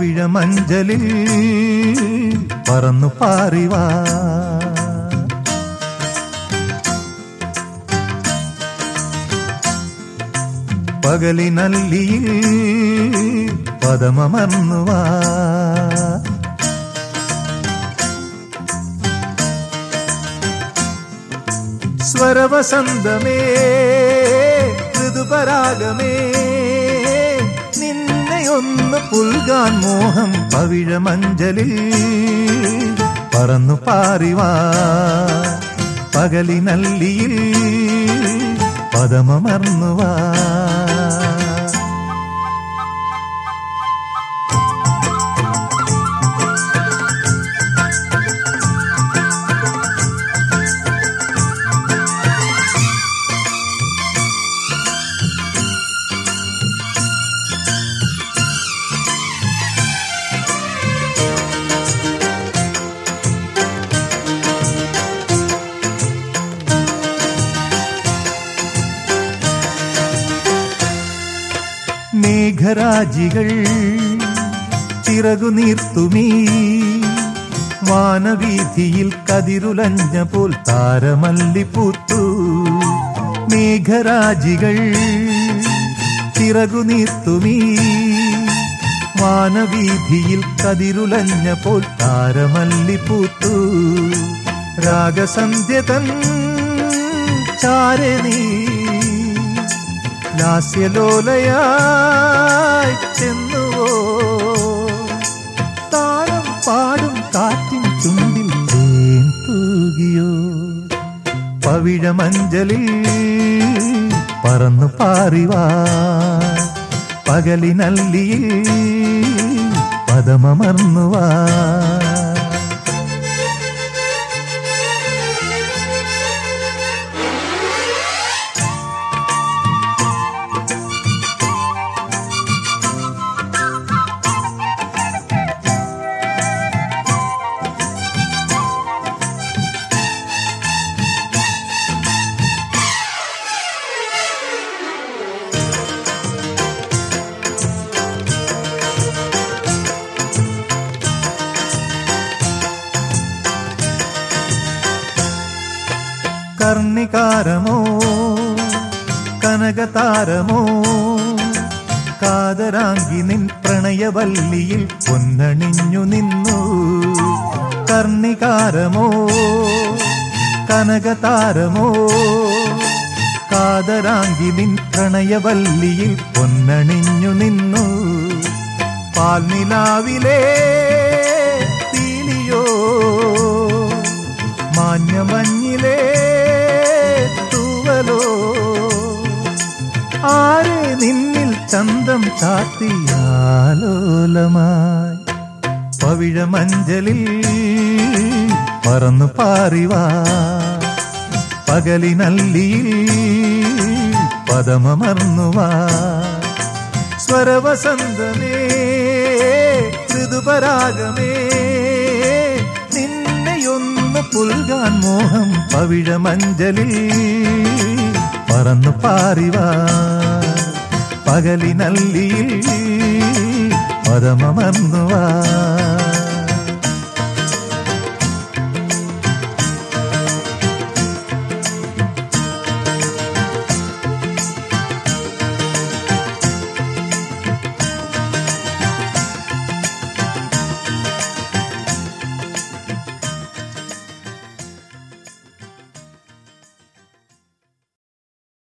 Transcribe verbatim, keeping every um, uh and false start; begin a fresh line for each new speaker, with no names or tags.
പവിഴമഞ്ചലിൽ പറന്നു പാറിവാ. പകലിനല്ലിയിൽ പദമമർന്നുവാ. സ്വരവസന്തമേ ഋതുപരാഗമേ നിന്നെയൊന്ന് പുൽകാൻ മോഹം. പവിഴമഞ്ചലിൽ പറന്നു പാറിവാ. പകലിനല്ലിയിൽ പദമമർന്നുവാ. മേഘരാജികൾ ചിറകുനീർത്തുമീ വാനവീഥിയിൽ കതിരുലഞ്ഞ പോൽ താരമല്ലിപ്പൂത്തു. മേഘരാജികൾ ചിറകുനീർത്തുമീ വാനവീഥിയിൽ കതിരുലഞ്ഞ പോൽ താരമല്ലിപ്പൂത്തു. രാഗസന്ധ്യ തൻ ചാരെ നീ ലാസ്യലോലയായി ചെന്നുവോ. താരം പാടും കാറ്റിൻ ചുണ്ടിൽ തേൻ തൂകിയോ. പവിഴമഞ്ചലിൽ പറന്നു പാറിവാ. പകലിനല്ലിയിൽ പദമമർന്നുവാ. കർണികാരമോ കനകതാരമോ കാതരാങ്കി നിൻ പ്രണയവല്ലിയിൽ പൊന്നണിഞ്ഞു നിന്നു. കർണികാരമോ കനകതാരമോ കാതരാങ്കി നിൻ പ്രണയവല്ലിയിൽ പൊന്നണിഞ്ഞു നിന്നു. പാൽനിലാവിലെ തീലിയോ മാഞ്ഞമഞ്ഞിലേ തൂവലോ. ആരെ നിന്നിൽ ചന്തം ചാത്തിയാലോലമായി. പവിഴമഞ്ചലിൽ പറന്നു പാറിവാ. പകലിനല്ലിയിൽ പദമമർന്നുവാ. സ്വരവസന്തമേ ഋതുപരാഗമേ നിന്നെയൊന്ന് പുൽകാൻ മോഹം. പവിഴമഞ്ചലിൽ പറന്നു പാറിവാ. പകലിനല്ലിയിൽ പദമമർന്നുവാ.